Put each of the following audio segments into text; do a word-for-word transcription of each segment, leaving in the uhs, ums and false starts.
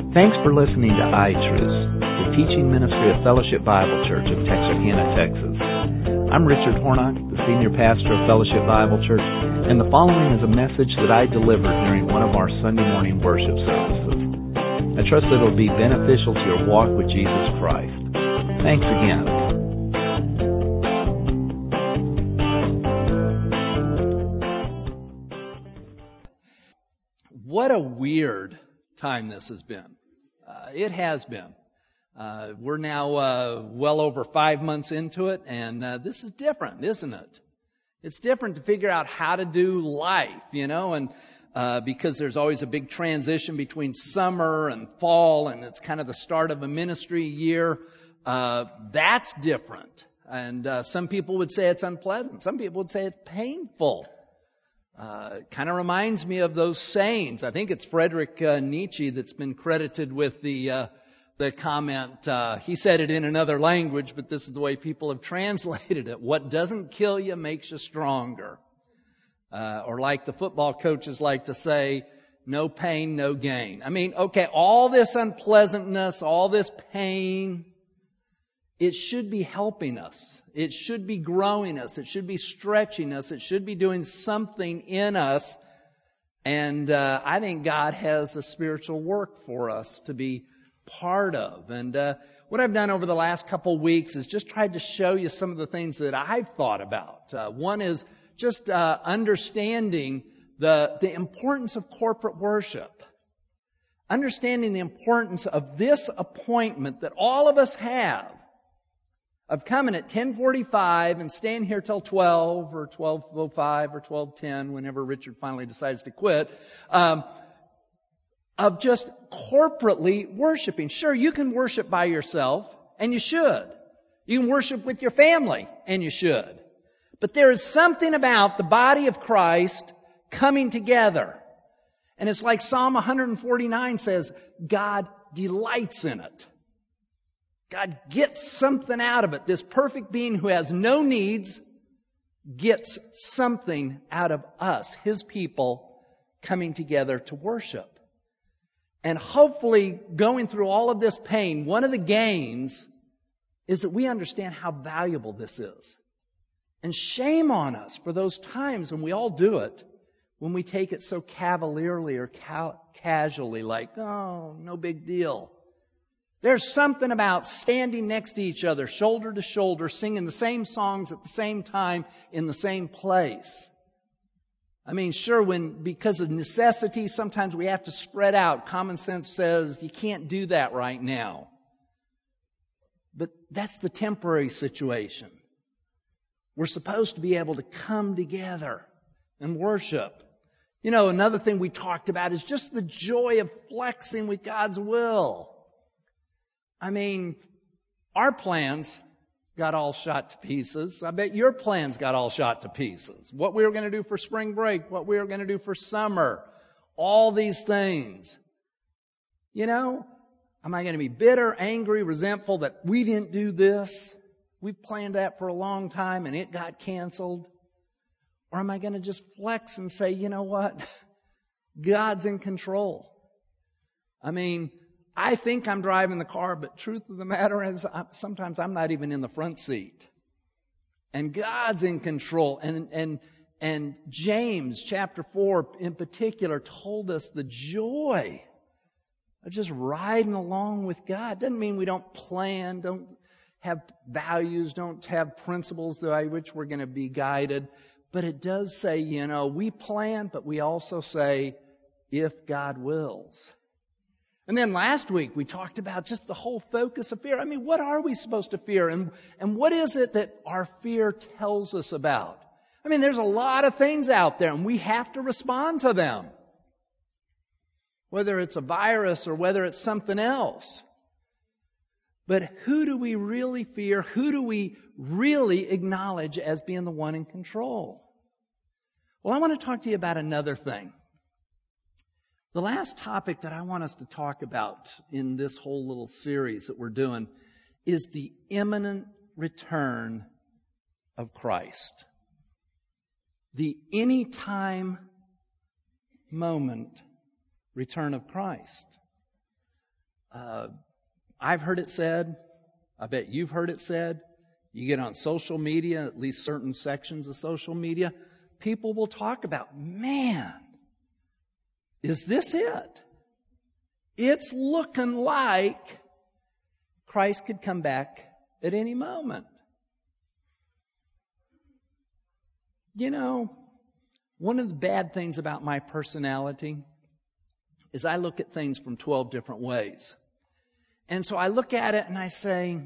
Thanks for listening to iTruths, the teaching ministry of Fellowship Bible Church of Texarkana, Texas. I'm Richard Hornock, the senior pastor of Fellowship Bible Church, and the following is a message that I delivered during one of our Sunday morning worship services. I trust that it will be beneficial to your walk with Jesus Christ. Thanks again. What a weird time this has been. Uh, it has been. Uh, we're now uh, well over five months into it, and uh, this is different, isn't it? It's different to figure out how to do life, you know, and uh, because there's always a big transition between summer and fall, and it's kind of the start of a ministry year. Uh, that's different. And uh, some people would say it's unpleasant. Some people would say it's painful. Uh, kind of reminds me of those sayings. I think it's Friedrich uh, Nietzsche that's been credited with the uh, the comment. Uh, he said it in another language, but this is the way people have translated it. What doesn't kill you makes you stronger. Uh, or like the football coaches like to say, no pain, no gain. I mean, okay, all this unpleasantness, all this pain, it should be helping us. It should be growing us. It should be stretching us. It should be doing something in us. And uh, I think God has a spiritual work for us to be part of. And uh, what I've done over the last couple weeks is just tried to show you some of the things that I've thought about. Uh, one is just uh, understanding the, the importance of corporate worship. Understanding the importance of this appointment that all of us have of coming at ten forty-five and staying here till twelve or twelve oh five or twelve ten, whenever Richard finally decides to quit, um, of just corporately worshiping. Sure, you can worship by yourself, and you should. You can worship with your family, and you should. But there is something about the body of Christ coming together. And it's like Psalm one forty-nine says, God delights in it. God gets something out of it. This perfect being who has no needs gets something out of us, His people, coming together to worship. And hopefully, going through all of this pain, one of the gains is that we understand how valuable this is. And shame on us for those times when we all do it, when we take it so cavalierly or ca- casually, like, oh, no big deal. There's something about standing next to each other, shoulder to shoulder, singing the same songs at the same time in the same place. I mean, sure, when because of necessity, sometimes we have to spread out. Common sense says you can't do that right now. But that's the temporary situation. We're supposed to be able to come together and worship. You know, another thing we talked about is just the joy of flexing with God's will. I mean, our plans got all shot to pieces. I bet your plans got all shot to pieces. What we were going to do for spring break, what we were going to do for summer, all these things. You know, am I going to be bitter, angry, resentful that we didn't do this? We planned that for a long time and it got canceled. Or am I going to just flex and say, you know what? God's in control. I mean, I think I'm driving the car, but truth of the matter is sometimes I'm not even in the front seat. And God's in control. And, and, and James chapter four in particular told us the joy of just riding along with God. Doesn't mean we don't plan, don't have values, don't have principles by which we're going to be guided. But it does say, you know, we plan, but we also say, if God wills. And then last week we talked about just the whole focus of fear. I mean, what are we supposed to fear? And, and what is it that our fear tells us about? I mean, there's a lot of things out there and we have to respond to them. Whether it's a virus or whether it's something else. But who do we really fear? Who do we really acknowledge as being the one in control? Well, I want to talk to you about another thing. The last topic that I want us to talk about in this whole little series that we're doing is the imminent return of Christ. The anytime moment return of Christ. Uh, I've heard it said, I bet you've heard it said, you get on social media, at least certain sections of social media, people will talk about, man, is this it? It's looking like Christ could come back at any moment. You know, one of the bad things about my personality is I look at things from twelve different ways. And so I look at it and I say,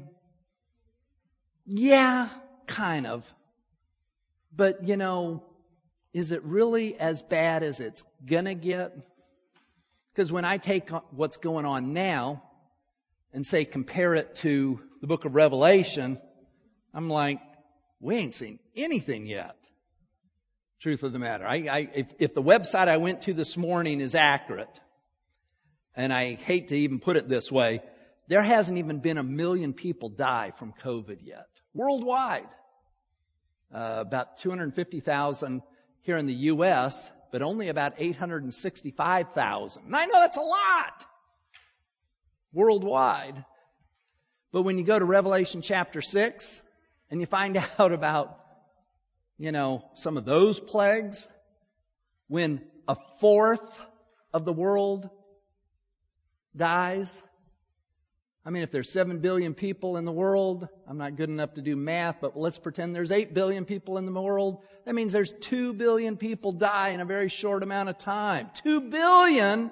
yeah, kind of. But, you know, is it really as bad as it's gonna get? Because when I take what's going on now and say compare it to the book of Revelation, I'm like, we ain't seen anything yet. Truth of the matter. I, I, if, if the website I went to this morning is accurate, and I hate to even put it this way, there hasn't even been a million people die from COVID yet. Worldwide. Uh, about two hundred fifty thousand here in the U S, but only about eight hundred sixty-five thousand. And I know that's a lot. Worldwide. But when you go to Revelation chapter six, and you find out about, you know, some of those plagues, when a fourth of the world dies. I mean, if there's seven billion people in the world, I'm not good enough to do math, but let's pretend there's eight billion people in the world. That means there's two billion people die in a very short amount of time. two billion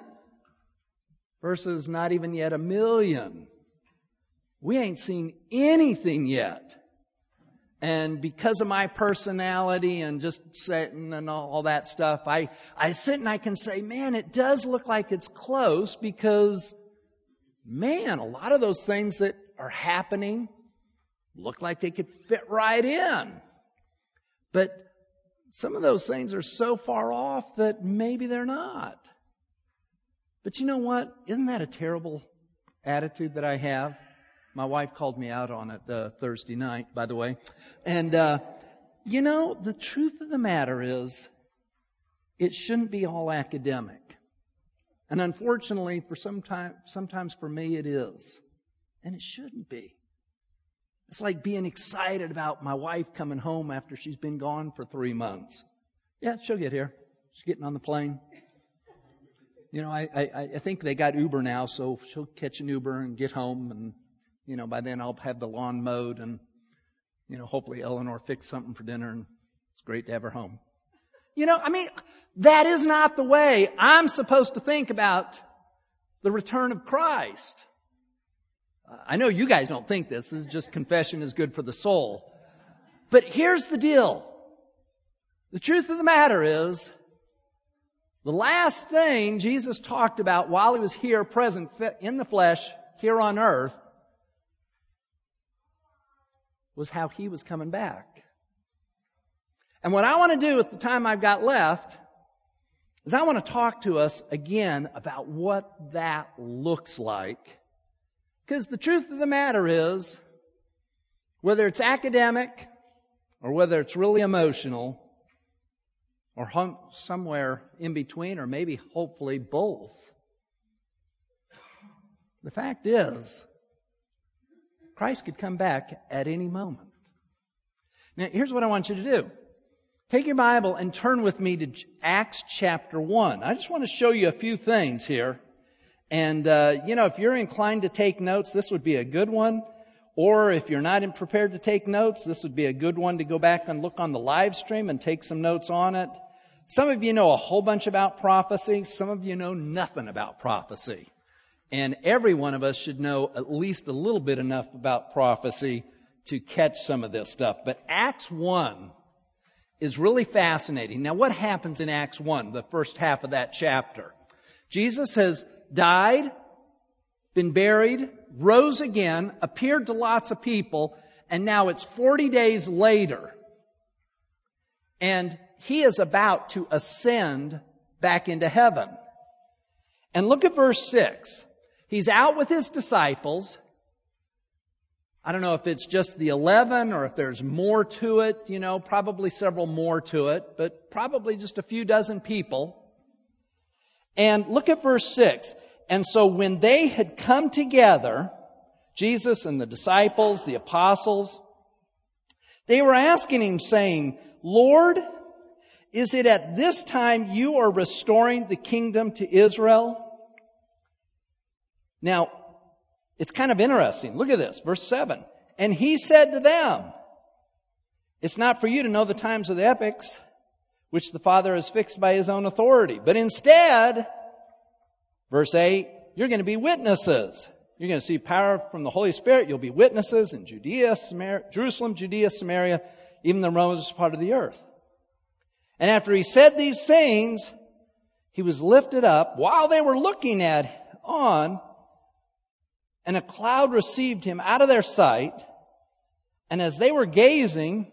versus not even yet a million. We ain't seen anything yet. And because of my personality and just sitting and all, all that stuff, I, I sit and I can say, man, it does look like it's close because, man, a lot of those things that are happening look like they could fit right in. But some of those things are so far off that maybe they're not. But you know what? Isn't that a terrible attitude that I have? My wife called me out on it uh, Thursday night, by the way. And, uh, you know, the truth of the matter is, it shouldn't be all academic. And unfortunately, for some time, sometimes for me, it is. And it shouldn't be. It's like being excited about my wife coming home after she's been gone for three months. Yeah, she'll get here. She's getting on the plane. You know, I, I, I think they got Uber now, so she'll catch an Uber and get home. And, you know, by then I'll have the lawn mowed and, you know, hopefully Eleanor fix something for dinner. And it's great to have her home. You know, I mean, that is not the way I'm supposed to think about the return of Christ. I know you guys don't think this. This is just confession is good for the soul. But here's the deal. The truth of the matter is, the last thing Jesus talked about while He was here present in the flesh here on earth was how He was coming back. And what I want to do with the time I've got left is I want to talk to us again about what that looks like. Because the truth of the matter is, whether it's academic or whether it's really emotional or hum- somewhere in between or maybe hopefully both, the fact is, Christ could come back at any moment. Now, here's what I want you to do. Take your Bible and turn with me to Acts chapter one. I just want to show you a few things here. And, uh, you know, if you're inclined to take notes, this would be a good one. Or if you're not prepared to take notes, this would be a good one to go back and look on the live stream and take some notes on it. Some of you know a whole bunch about prophecy. Some of you know nothing about prophecy. And every one of us should know at least a little bit enough about prophecy to catch some of this stuff. But Acts one is really fascinating. Now, what happens in Acts one, the first half of that chapter? Jesus has died, been buried, rose again, appeared to lots of people, and now it's forty days later. And He is about to ascend back into heaven. And look at verse six. He's out with His disciples. I don't know if it's just the eleven or if there's more to it, you know, probably several more to it, but probably just a few dozen people. And look at verse six. And so when they had come together, Jesus and the disciples, the apostles, they were asking him, saying, Lord, is it at this time you are restoring the kingdom to Israel? Now, it's kind of interesting. Look at this, verse seven. And he said to them, it's not for you to know the times or the epochs which the Father has fixed by his own authority. But instead, verse eight, you're going to be witnesses. You're going to see power from the Holy Spirit. You'll be witnesses in Judea, Samaria, Jerusalem, Judea, Samaria, even the remotest part of the earth. And after he said these things, he was lifted up while they were looking at on, and a cloud received him out of their sight. And as they were gazing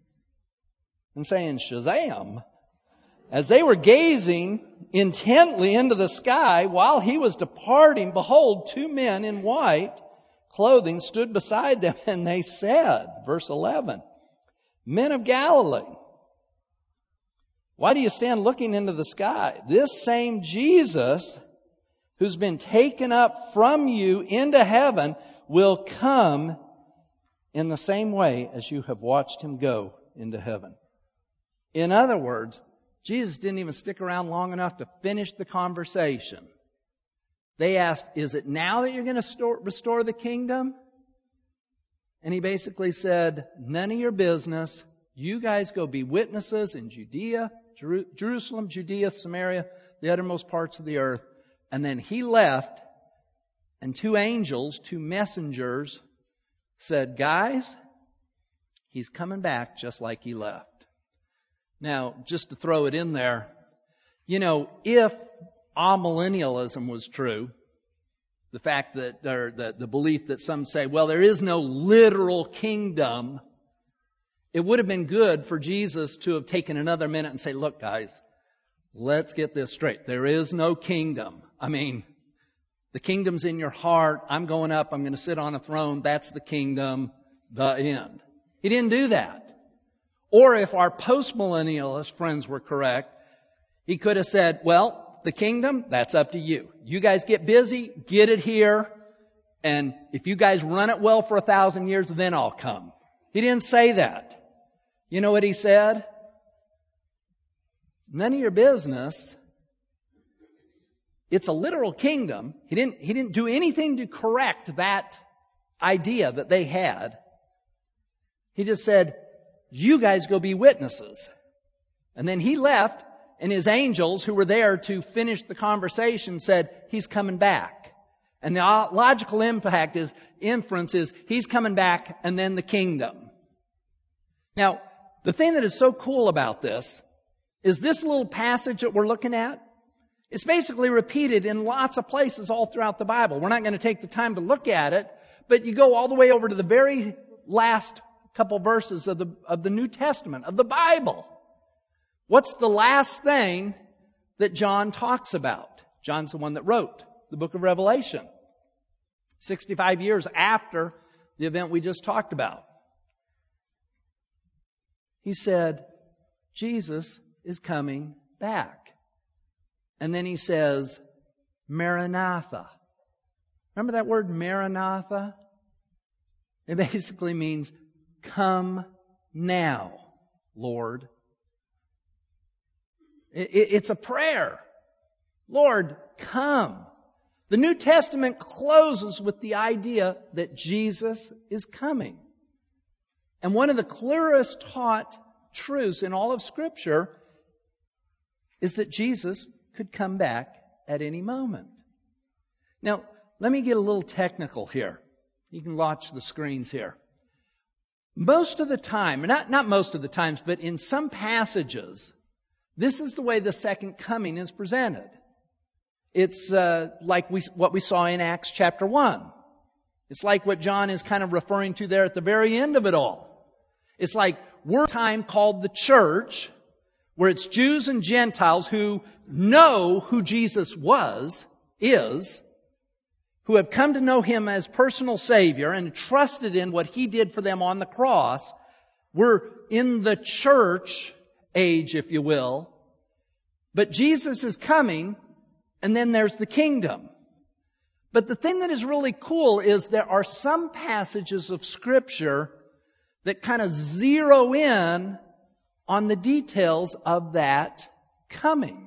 and saying, Shazam, as they were gazing intently into the sky while he was departing, behold, two men in white clothing stood beside them, and they said, verse eleven, Men of Galilee, why do you stand looking into the sky? This same Jesus who's been taken up from you into heaven will come in the same way as you have watched him go into heaven. In other words, Jesus didn't even stick around long enough to finish the conversation. They asked, is it now that you're going to store, restore the kingdom? And he basically said, none of your business. You guys go be witnesses in Judea, Jer- Jerusalem, Judea, Samaria, the uttermost parts of the earth. And then he left, and two angels, two messengers, said, guys, he's coming back just like he left. Now, just to throw it in there, you know, if amillennialism was true, the fact that, or the, the belief that some say, well, there is no literal kingdom, it would have been good for Jesus to have taken another minute and say, look, guys, let's get this straight. There is no kingdom. I mean, the kingdom's in your heart. I'm going up. I'm going to sit on a throne. That's the kingdom. The end. He didn't do that. Or if our postmillennialist friends were correct, he could have said, well, the kingdom, that's up to you. You guys get busy, get it here, and if you guys run it well for a thousand years, then I'll come. He didn't say that. You know what he said? None of your business. It's a literal kingdom. He didn't, he didn't do anything to correct that idea that they had. He just said, you guys go be witnesses. And then he left, and his angels who were there to finish the conversation said, he's coming back. And the logical impact is, inference is, he's coming back and then the kingdom. Now, the thing that is so cool about this is this little passage that we're looking at, it's basically repeated in lots of places all throughout the Bible. We're not going to take the time to look at it, but you go all the way over to the very last couple verses of the, of the New Testament, of the Bible. What's the last thing that John talks about? John's the one that wrote the book of Revelation. sixty-five years after the event we just talked about. He said, Jesus is coming back. And then he says, Maranatha. Remember that word Maranatha? It basically means, come now, Lord. It's a prayer. Lord, come. The New Testament closes with the idea that Jesus is coming. And one of the clearest taught truths in all of Scripture is that Jesus could come back at any moment. Now, let me get a little technical here. You can watch the screens here. Most of the time, not, not most of the times, but in some passages, this is the way the second coming is presented. It's uh, like we, what we saw in Acts chapter one. It's like what John is kind of referring to there at the very end of it all. It's like we're a time called the church, where it's Jews and Gentiles who know who Jesus was, is, who have come to know Him as personal Savior and trusted in what He did for them on the cross. We're in the church age, if you will. But Jesus is coming, and then there's the kingdom. But the thing that is really cool is there are some passages of Scripture that kind of zero in on the details of that coming.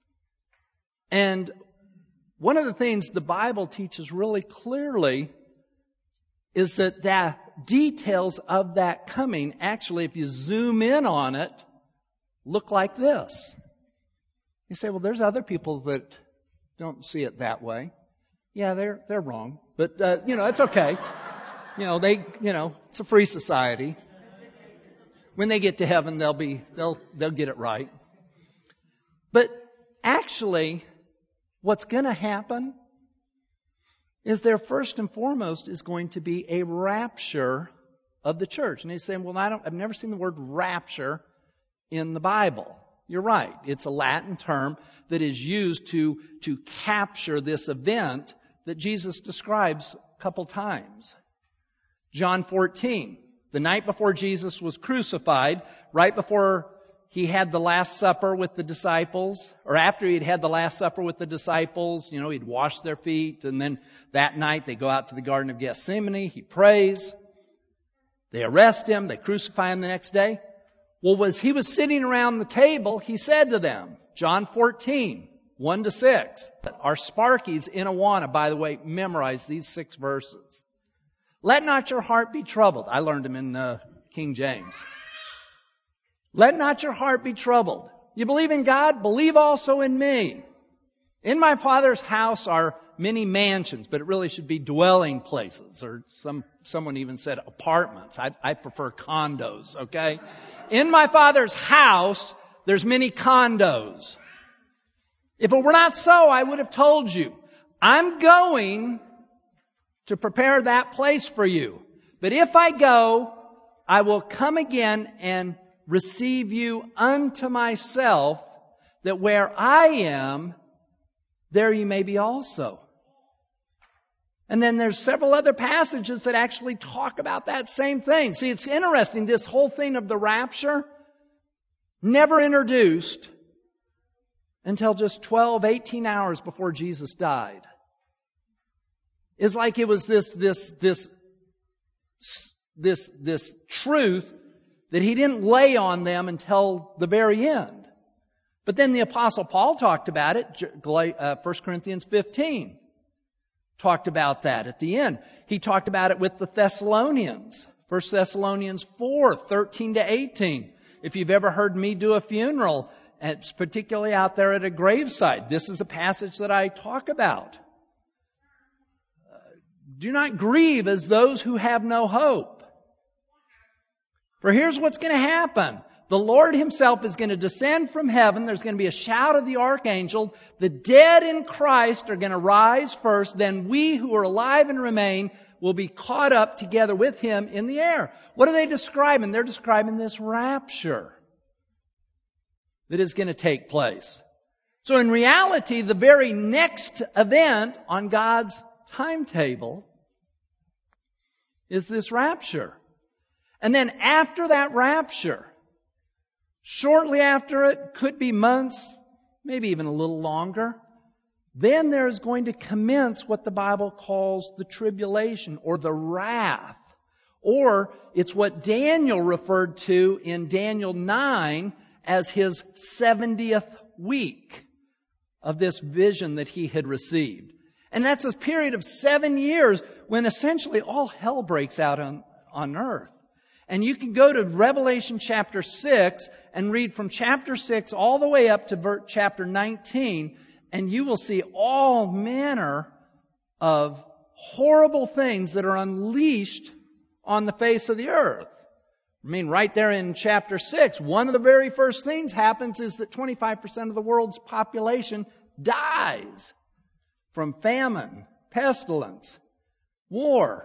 And one of the things the Bible teaches really clearly is that the details of that coming, actually, if you zoom in on it, look like this. You say, well, there's other people that don't see it that way. Yeah, they're they're wrong, but uh, you know, it's okay. You know, they you know, it's a free society. When they get to heaven, they'll be they'll they'll get it right. But actually, what's going to happen is there first and foremost is going to be a rapture of the church. And he's saying, well, I don't, I've never seen the word rapture in the Bible. You're right. It's a Latin term that is used to, to capture this event that Jesus describes a couple times. John fourteen, the night before Jesus was crucified, right before He had the Last Supper with the disciples, or after He'd had the Last Supper with the disciples, you know, He'd washed their feet, and then that night they go out to the Garden of Gethsemane, He prays, they arrest Him, they crucify Him the next day. Well, as He was sitting around the table, He said to them, John fourteen, one to six. Our Sparkies in Awana, by the way, memorize these six verses. Let not your heart be troubled. I learned them in uh, King James. Let not your heart be troubled. You believe in God? Believe also in me. In my Father's house are many mansions, but it really should be dwelling places, or some someone even said apartments. I, I prefer condos, okay? In my Father's house, there's many condos. If it were not so, I would have told you. I'm going to prepare that place for you. But if I go, I will come again and receive you unto myself, that where I am, there you may be also. And then there's several other passages that actually talk about that same thing. See, it's interesting, this whole thing of the rapture, never introduced until just twelve, eighteen hours before Jesus died. It's like it was this, this, this, this, this truth that He didn't lay on them until the very end. But then the Apostle Paul talked about it, First Corinthians fifteen. Talked about that at the end. He talked about it with the Thessalonians. First Thessalonians four, thirteen to eighteen. If you've ever heard me do a funeral, it's particularly out there at a graveside, this is a passage that I talk about. Do not grieve as those who have no hope. For here's what's going to happen. The Lord Himself is going to descend from heaven. There's going to be a shout of the archangel. The dead in Christ are going to rise first. Then we who are alive and remain will be caught up together with Him in the air. What are they describing? They're describing this rapture that is going to take place. So in reality, the very next event on God's timetable is this rapture. And then after that rapture, shortly after it, could be months, maybe even a little longer, then there's going to commence what the Bible calls the tribulation or the wrath. Or it's what Daniel referred to in Daniel nine as his seventieth week of this vision that he had received. And that's a period of seven years when essentially all hell breaks out on, on earth. And you can go to Revelation chapter six and read from chapter six all the way up to chapter nineteen, and you will see all manner of horrible things that are unleashed on the face of the earth. I mean, right there in chapter six, one of the very first things happens is that twenty-five percent of the world's population dies from famine, pestilence, war.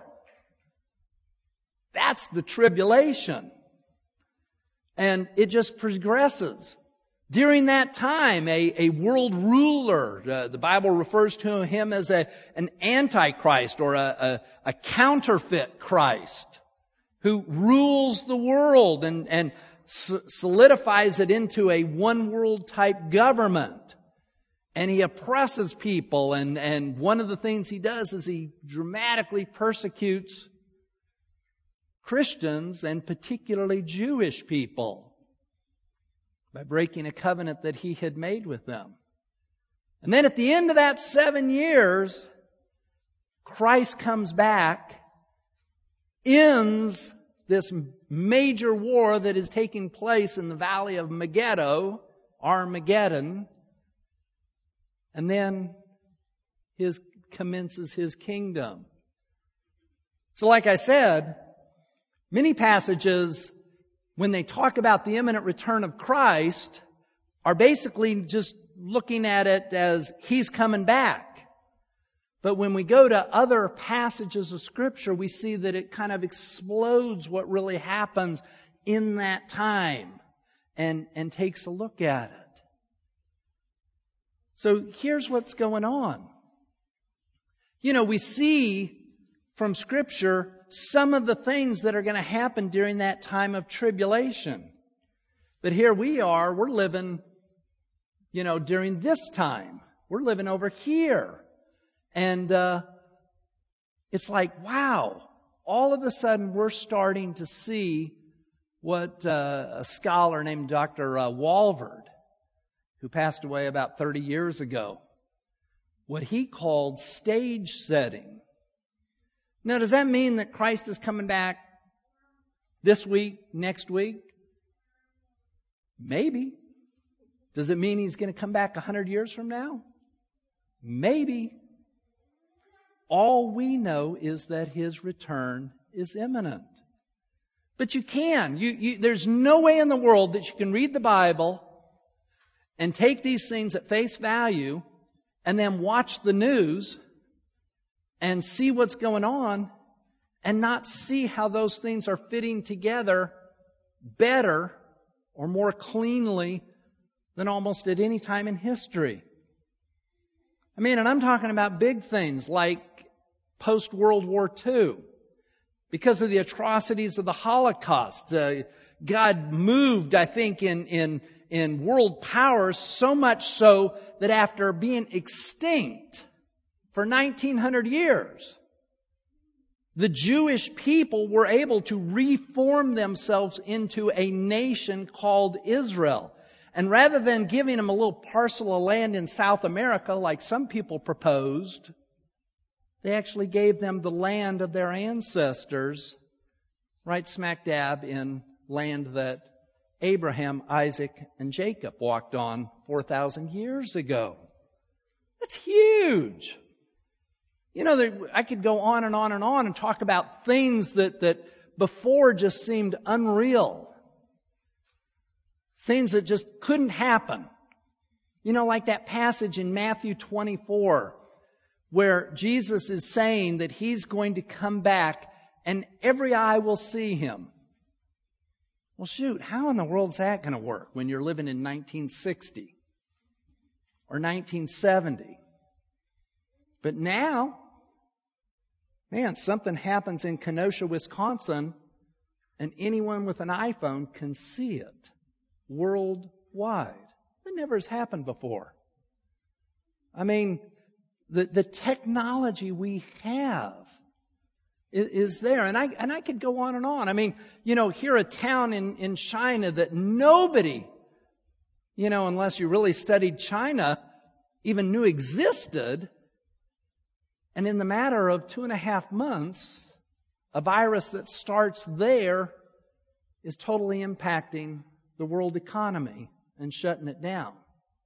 That's the tribulation. And it just progresses. During that time, a, a world ruler, uh, the Bible refers to him as a, an antichrist or a, a, a counterfeit Christ who rules the world and, and solidifies it into a one world type government. And he oppresses people, and, and one of the things he does is he dramatically persecutes Christians, and particularly Jewish people, by breaking a covenant that he had made with them. And then at the end of that seven years, Christ comes back, ends this major war that is taking place in the valley of Megiddo, Armageddon, and then his commences his kingdom. So like I said, many passages, when they talk about the imminent return of Christ, are basically just looking at it as He's coming back. But when we go to other passages of Scripture, we see that it kind of explodes what really happens in that time and, and takes a look at it. So here's what's going on. You know, we see from Scripture some of the things that are going to happen during that time of tribulation. But here we are, we're living, you know, during this time. We're living over here. And uh, it's like, wow, all of a sudden we're starting to see what uh, a scholar named Doctor Uh, Walvoord, who passed away about thirty years ago, what he called stage setting. Now, does that mean that Christ is coming back this week, next week? Maybe. Does it mean He's going to come back a hundred years from now? Maybe. All we know is that His return is imminent. But you can. You, you, there's no way in the world that you can read the Bible and take these things at face value and then watch the news and see what's going on and not see how those things are fitting together better or more cleanly than almost at any time in history. I mean, and I'm talking about big things like post-World War Two. Because of the atrocities of the Holocaust, uh, God moved, I think, in, in, in world powers so much so that after being extinct for nineteen hundred years, the Jewish people were able to reform themselves into a nation called Israel. And rather than giving them a little parcel of land in South America like some people proposed, they actually gave them the land of their ancestors, right smack dab in land that Abraham, Isaac, and Jacob walked on four thousand years ago. That's huge. You know, there, I could go on and on and on and talk about things that, that before just seemed unreal. Things that just couldn't happen. You know, like that passage in Matthew twenty-four, where Jesus is saying that He's going to come back and every eye will see Him. Well, shoot, how in the world is that going to work when you're living in nineteen sixty or nineteen seventy? But now, man, something happens in Kenosha, Wisconsin, and anyone with an iPhone can see it worldwide. That never has happened before. I mean, the, the technology we have is, is there. And I, and I could go on and on. I mean, you know, here a town in, in China that nobody, you know, unless you really studied China, even knew existed. And in the matter of two and a half months, a virus that starts there is totally impacting the world economy and shutting it down.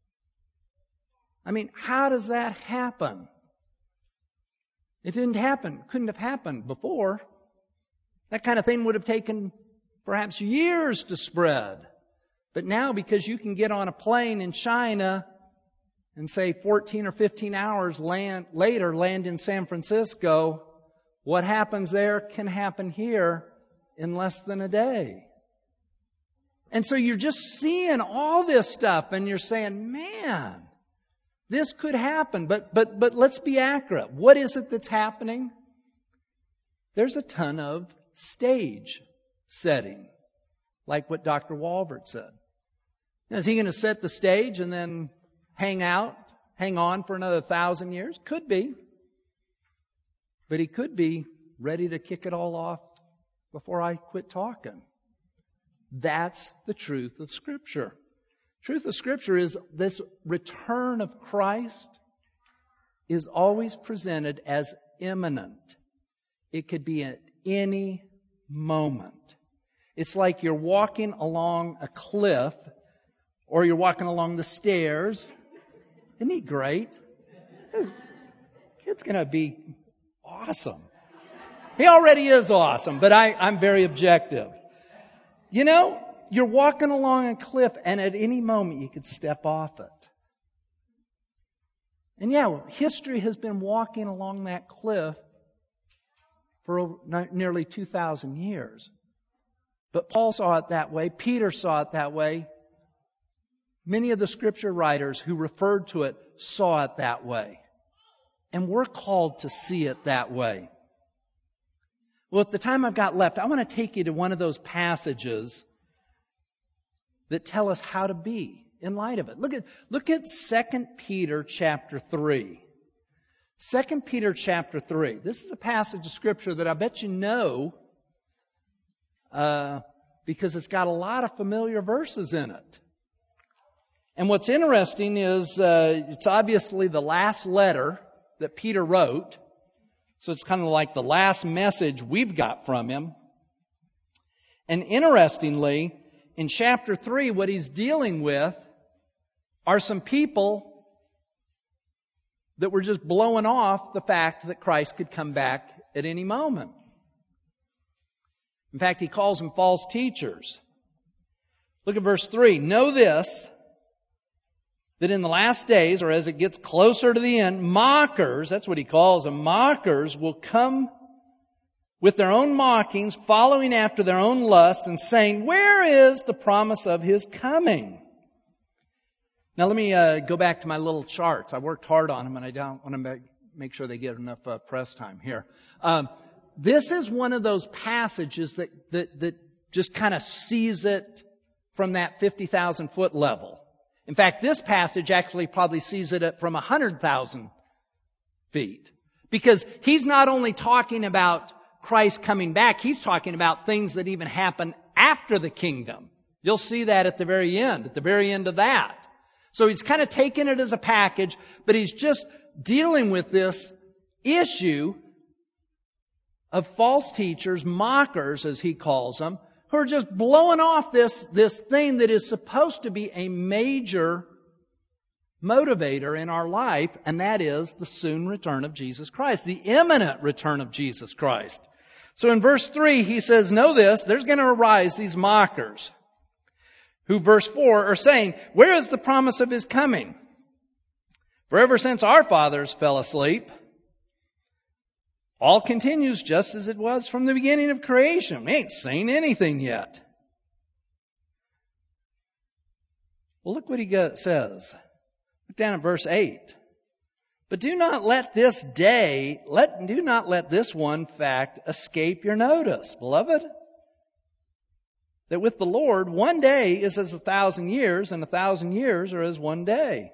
I mean, how does that happen? It didn't happen. Couldn't have happened before. That kind of thing would have taken perhaps years to spread. But now, because you can get on a plane in China and say fourteen or fifteen hours land, later land in San Francisco, what happens there can happen here in less than a day. And so you're just seeing all this stuff and you're saying, man, this could happen. But, but, but let's be accurate. What is it that's happening? There's a ton of stage setting, like what Doctor Walvoord said. Now, is he going to set the stage and then hang out hang on for another thousand years? Could be. But He could be ready to kick it all off before I quit talking. That's the truth of Scripture. Truth of Scripture is this return of Christ is always presented as imminent. It could be at any moment. It's like you're walking along a cliff or you're walking along the stairs. Isn't he great? Kid's going to be awesome. He already is awesome, but I, I'm very objective. You know, you're walking along a cliff and at any moment you could step off it. And yeah, history has been walking along that cliff for over, nearly two thousand years. But Paul saw it that way. Peter saw it that way. Many of the Scripture writers who referred to it saw it that way. And we're called to see it that way. Well, at the time I've got left, I want to take you to one of those passages that tell us how to be in light of it. Look at, look at Second Peter chapter three. Second Peter chapter three. This is a passage of Scripture that I bet you know uh, because it's got a lot of familiar verses in it. And what's interesting is uh, it's obviously the last letter that Peter wrote. So it's kind of like the last message we've got from him. And interestingly, in chapter three, what he's dealing with are some people that were just blowing off the fact that Christ could come back at any moment. In fact, he calls them false teachers. Look at verse three. Know this, that in the last days, or as it gets closer to the end, mockers, that's what he calls them, mockers will come with their own mockings, following after their own lust, and saying, where is the promise of His coming? Now let me uh, go back to my little charts. I worked hard on them, and I don't want to make sure they get enough uh, press time here. Um, this is one of those passages that that, that just kind of sees it from that fifty thousand foot level. In fact, this passage actually probably sees it at from one hundred thousand feet. Because he's not only talking about Christ coming back, he's talking about things that even happen after the kingdom. You'll see that at the very end, at the very end of that. So he's kind of taking it as a package, but he's just dealing with this issue of false teachers, mockers as he calls them, who are just blowing off this, this thing that is supposed to be a major motivator in our life, and that is the soon return of Jesus Christ, the imminent return of Jesus Christ. So in verse three, he says, know this, there's going to arise these mockers, who, verse four, are saying, where is the promise of His coming? For ever since our fathers fell asleep, all continues just as it was from the beginning of creation. We ain't seen anything yet. Well, look what he says. Look down at verse eight. But do not let this day, let, do not let this one fact escape your notice, beloved. That with the Lord, one day is as a thousand years, and a thousand years are as one day.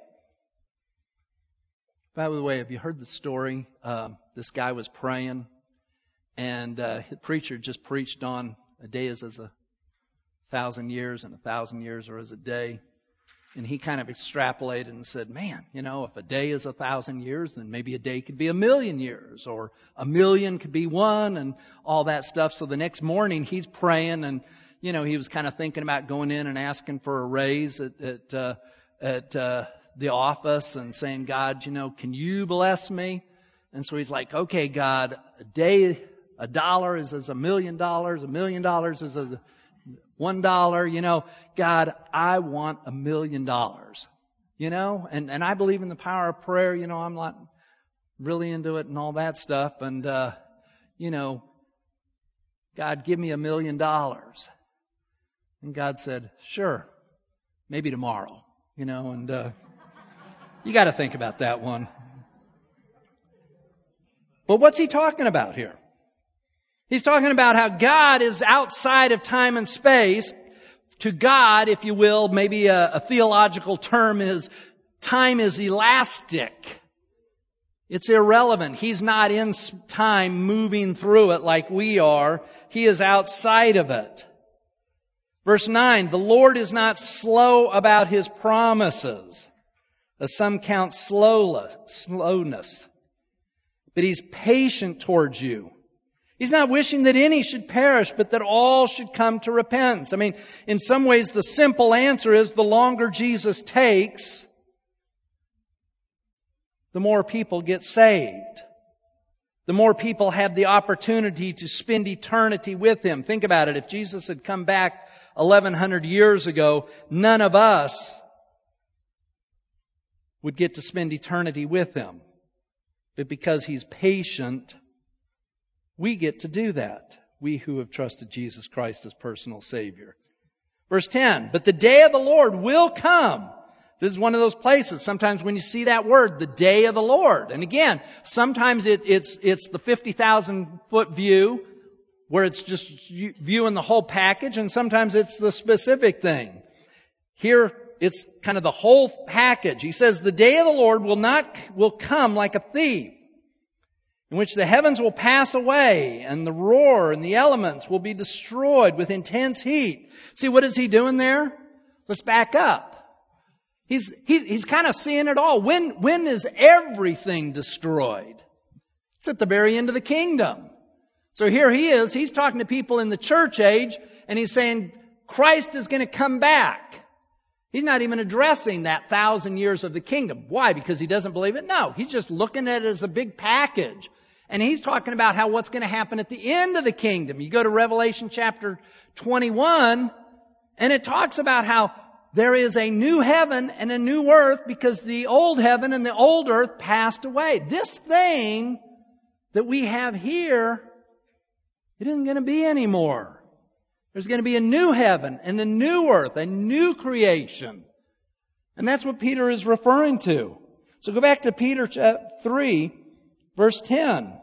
By the way, have you heard the story? Um, this guy was praying, and uh, the preacher just preached on a day is as a thousand years, and a thousand years are as a day. And he kind of extrapolated and said, man, you know, if a day is a thousand years, then maybe a day could be a million years, or a million could be one, and all that stuff. So the next morning he's praying, and you know, he was kind of thinking about going in and asking for a raise at at, uh, at uh, the office and saying, God, you know, can you bless me? And so he's like, okay, God, a day, a dollar is as a million dollars, a million dollars is as a one dollar, you know, God, I want a million dollars, you know, and, and I believe in the power of prayer, you know, I'm not really into it and all that stuff. And, uh, you know, God, give me a million dollars. And God said, sure, maybe tomorrow, you know, and, uh, you got to think about that one. But what's he talking about here? He's talking about how God is outside of time and space. To God, if you will, maybe a, a theological term is time is elastic. It's irrelevant. He's not in time moving through it like we are. He is outside of it. Verse nine, the Lord is not slow about His promises, as some count slowness, but He's patient towards you. He's not wishing that any should perish, but that all should come to repentance. I mean, in some ways the simple answer is the longer Jesus takes, the more people get saved. The more people have the opportunity to spend eternity with Him. Think about it. If Jesus had come back eleven hundred years ago, none of us would get to spend eternity with Him. But because He's patient, we get to do that. We who have trusted Jesus Christ as personal Savior. Verse ten, but the day of the Lord will come. This is one of those places, sometimes when you see that word, the day of the Lord. And again, sometimes it, it's, it's the fifty thousand foot view, where it's just viewing the whole package, and sometimes it's the specific thing. Here, it's kind of the whole package. He says, the day of the Lord will not, will come like a thief, in which the heavens will pass away, and the roar and the elements will be destroyed with intense heat. See, what is He doing there? Let's back up. He's, he's, he's kind of seeing it all. When, when is everything destroyed? It's at the very end of the kingdom. So here He is, He's talking to people in the church age, and He's saying, Christ is going to come back. He's not even addressing that thousand years of the kingdom. Why? Because He doesn't believe it? No. He's just looking at it as a big package. And He's talking about how what's going to happen at the end of the kingdom. You go to Revelation chapter twenty-one, and it talks about how there is a new heaven and a new earth because the old heaven and the old earth passed away. This thing that we have here, it isn't going to be anymore. There's going to be a new heaven and a new earth, a new creation. And that's what Peter is referring to. So go back to Peter three, verse ten.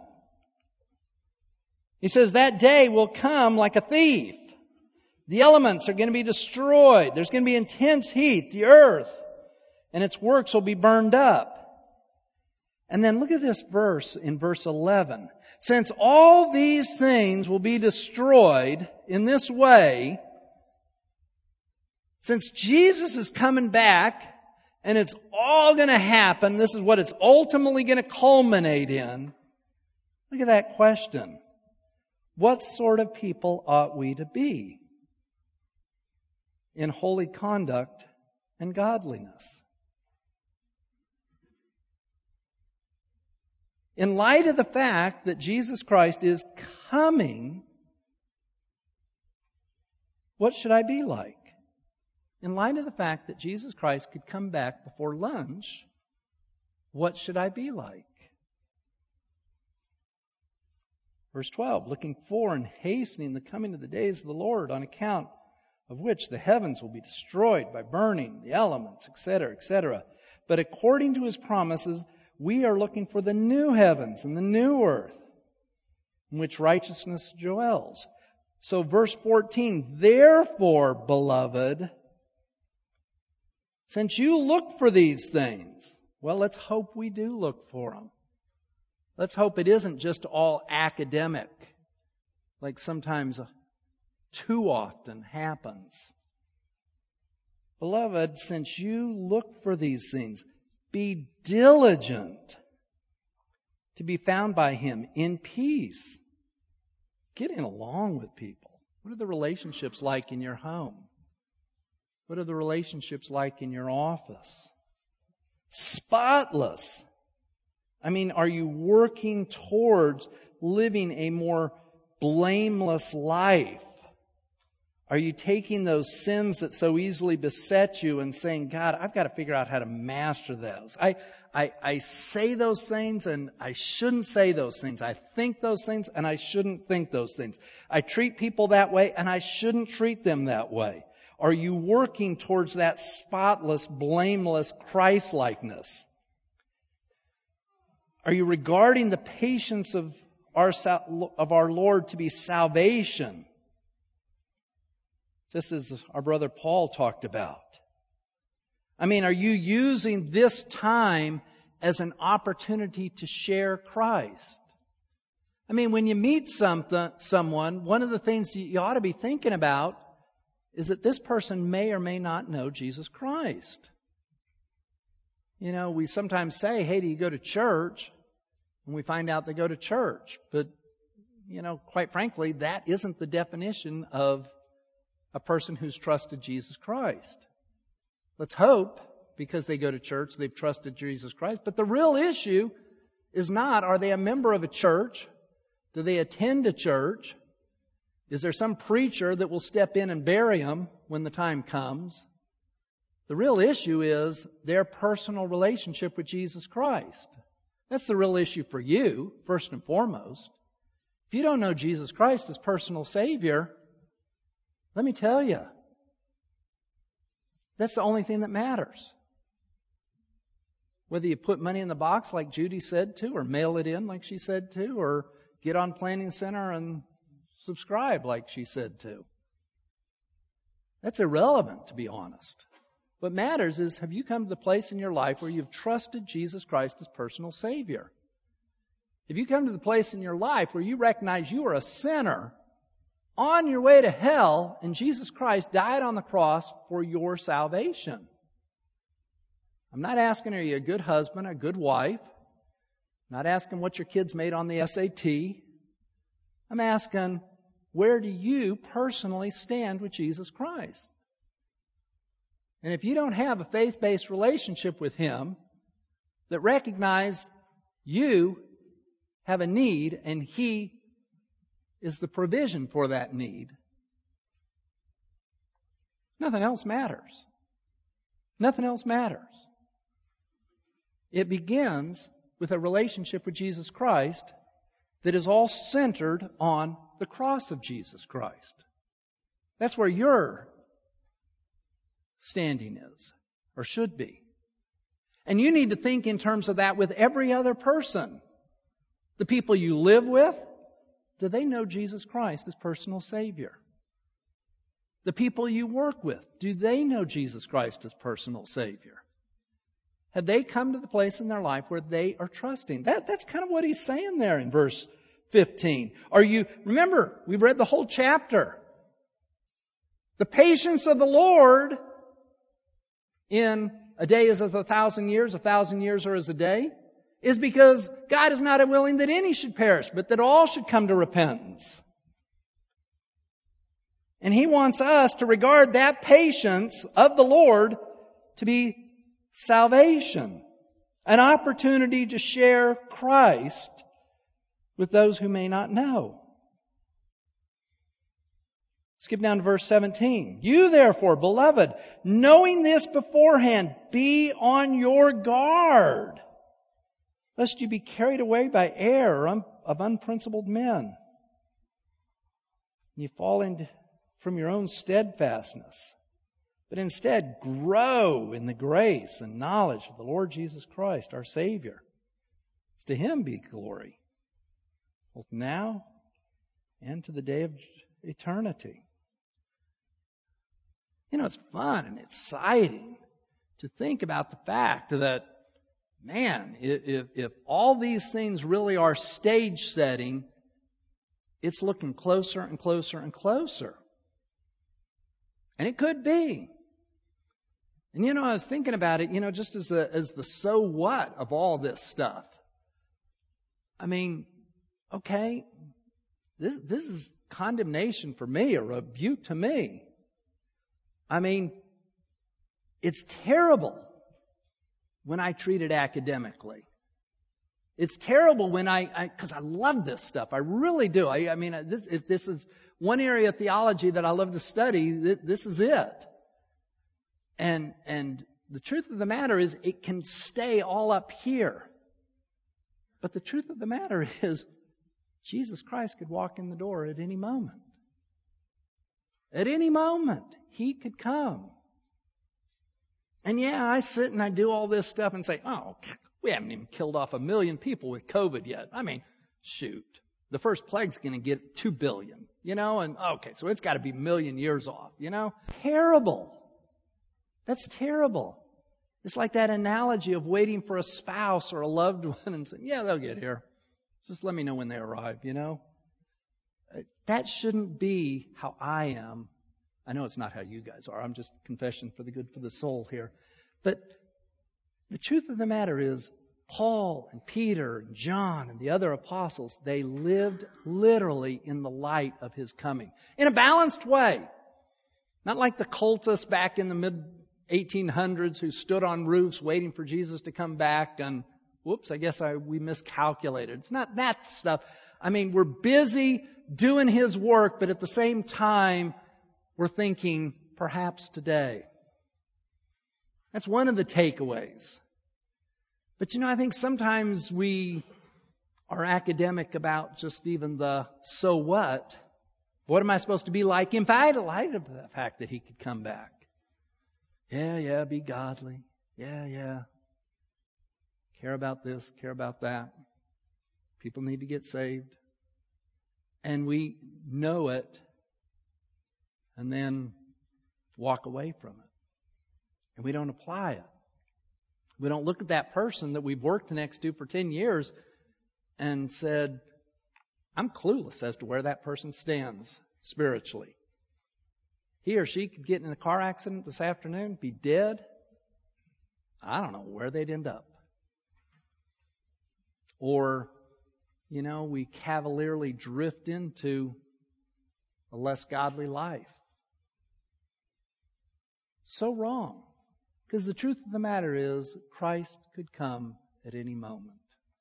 He says, that day will come like a thief. The elements are going to be destroyed. There's going to be intense heat. The earth and its works will be burned up. And then look at this verse in verse eleven. Since all these things will be destroyed in this way, since Jesus is coming back and it's all going to happen, this is what it's ultimately going to culminate in. Look at that question. What sort of people ought we to be in holy conduct and godliness? In light of the fact that Jesus Christ is coming, what should I be like? In light of the fact that Jesus Christ could come back before lunch, what should I be like? Verse twelve, looking for and hastening the coming of the days of the Lord, on account of which the heavens will be destroyed by burning, the elements, et cetera, et cetera. But according to His promises, we are looking for the new heavens and the new earth, in which righteousness dwells. So verse fourteen, therefore, beloved, since you look for these things, well, let's hope we do look for them. Let's hope it isn't just all academic, like sometimes too often happens. Beloved, since you look for these things, be diligent to be found by Him in peace, getting along with people. What are the relationships like in your home? What are the relationships like in your office? Spotless. I mean, are you working towards living a more blameless life? Are you taking those sins that so easily beset you and saying, God, I've got to figure out how to master those. I, I, I say those things and I shouldn't say those things. I think those things and I shouldn't think those things. I treat people that way and I shouldn't treat them that way. Are you working towards that spotless, blameless Christ-likeness? Are you regarding the patience of our, of our Lord to be salvation? Just as our brother Paul talked about. I mean, are you using this time as an opportunity to share Christ? I mean, when you meet something, someone, one of the things you ought to be thinking about is that this person may or may not know Jesus Christ. You know, we sometimes say, hey, do you go to church? And we find out they go to church. But, you know, quite frankly, that isn't the definition of a person who's trusted Jesus Christ. Let's hope, because they go to church, they've trusted Jesus Christ. But the real issue is not, are they a member of a church? Do they attend a church? Is there some preacher that will step in and bury them when the time comes? The real issue is their personal relationship with Jesus Christ. That's the real issue for you, first and foremost. If you don't know Jesus Christ as personal Savior, let me tell you, that's the only thing that matters. Whether you put money in the box like Judy said to, or mail it in like she said to, or get on Planning Center and subscribe like she said to. That's irrelevant, to be honest. What matters is, have you come to the place in your life where you've trusted Jesus Christ as personal Savior? Have you come to the place in your life where you recognize you are a sinner on your way to hell, and Jesus Christ died on the cross for your salvation? I'm not asking, are you a good husband, a good wife? I'm not asking what your kids made on the S A T. I'm asking, where do you personally stand with Jesus Christ? And if you don't have a faith-based relationship with Him that recognizes you have a need and He is the provision for that need, nothing else matters. Nothing else matters. It begins with a relationship with Jesus Christ that is all centered on the cross of Jesus Christ. That's where your standing is, or should be. And you need to think in terms of that with every other person. The people you live with, do they know Jesus Christ as personal Savior? The people you work with, do they know Jesus Christ as personal Savior? Have they come to the place in their life where they are trusting? That, that's kind of what he's saying there in verse fifteen. Are you, remember, we've read the whole chapter. The patience of the Lord in a day is as a thousand years, a thousand years are as a day, is because God is not willing that any should perish, but that all should come to repentance. And He wants us to regard that patience of the Lord to be salvation, an opportunity to share Christ with those who may not know. Skip down to verse seventeen. You therefore, beloved, knowing this beforehand, be on your guard, lest you be carried away by error of unprincipled men. You fall into from your own steadfastness, but instead grow in the grace and knowledge of the Lord Jesus Christ, our Savior. It's to Him be glory, both now and to the day of eternity. You know, it's fun and exciting to think about the fact that, man, if, if all these things really are stage setting, it's looking closer and closer and closer. And it could be. And you know, I was thinking about it, you know, just as the, as the so what of all this stuff. I mean, okay, this, this is condemnation for me, or rebuke to me. I mean, it's terrible when I treat it academically. It's terrible when I, because I, I love this stuff. I really do. I, I mean, this, if this is one area of theology that I love to study, th- this is it. And, and the truth of the matter is, it can stay all up here. But the truth of the matter is, Jesus Christ could walk in the door at any moment. At any moment, He could come. And yeah, I sit and I do all this stuff and say, oh, we haven't even killed off a million people with COVID yet. I mean, shoot. The first plague's going to get two billion, you know, and okay, so it's got to be a million years off, you know. Terrible. That's terrible. It's like that analogy of waiting for a spouse or a loved one and saying, yeah, they'll get here. Just let me know when they arrive, you know. That shouldn't be how I am. I know it's not how you guys are. I'm just confessing for the good for the soul here. But the truth of the matter is, Paul and Peter and John and the other apostles, they lived literally in the light of His coming. In a balanced way. Not like the cultists back in the mid eighteen hundreds who stood on roofs waiting for Jesus to come back and, whoops, I guess I we miscalculated. It's not that stuff. I mean, we're busy doing His work, but at the same time, we're thinking, perhaps today. That's one of the takeaways. But you know, I think sometimes we are academic about just even the so what. What am I supposed to be like in light of the fact that He could come back? Yeah, yeah, be godly. Yeah, yeah. Care about this, care about that. People need to get saved. And we know it and then walk away from it. And we don't apply it. We don't look at that person that we've worked next to for ten years and said, I'm clueless as to where that person stands spiritually. He or she could get in a car accident this afternoon, be dead. I don't know where they'd end up. Or, you know, we cavalierly drift into a less godly life. So wrong. Because the truth of the matter is, Christ could come at any moment.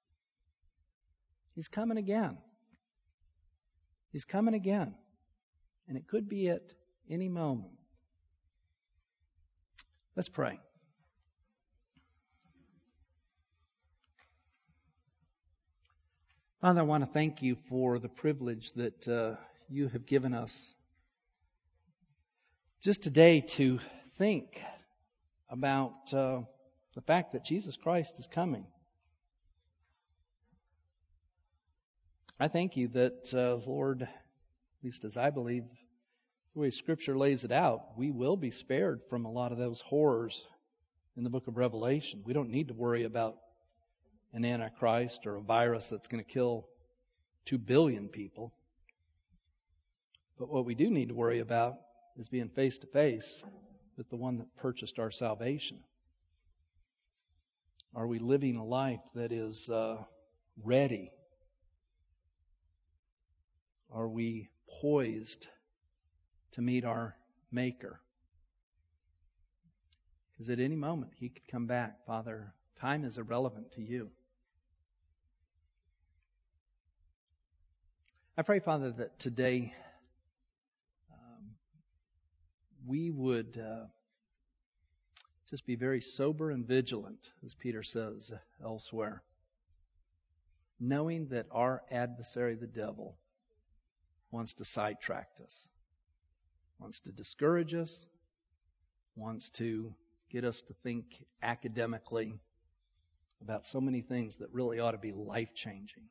He's coming again. He's coming again. And it could be at any moment. Let's pray. Father, I want to thank You for the privilege that uh, You have given us just today to think about uh, the fact that Jesus Christ is coming. I thank You that, uh, Lord, at least as I believe, the way Scripture lays it out, we will be spared from a lot of those horrors in the book of Revelation. We don't need to worry about an Antichrist or a virus that's going to kill two billion people. But what we do need to worry about is being face to face with the one that purchased our salvation. Are we living a life that is uh, ready? Are we poised to meet our Maker? Because at any moment He could come back. Father, time is irrelevant to You. I pray, Father, that today um, we would uh, just be very sober and vigilant, as Peter says elsewhere, knowing that our adversary, the devil, wants to sidetrack us, wants to discourage us, wants to get us to think academically about so many things that really ought to be life-changing.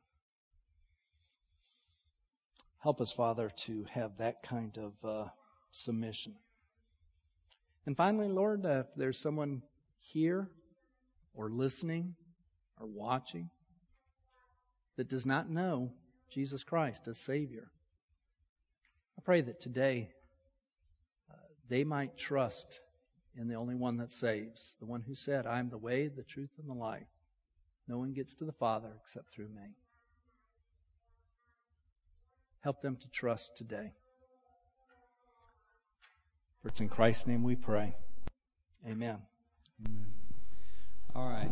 Help us, Father, to have that kind of uh, submission. And finally, Lord, uh, if there's someone here or listening or watching that does not know Jesus Christ as Savior, I pray that today uh, they might trust in the only one that saves, the one who said, I am the way, the truth, and the life. No one gets to the Father except through me. Help them to trust today. For it's in Christ's name we pray.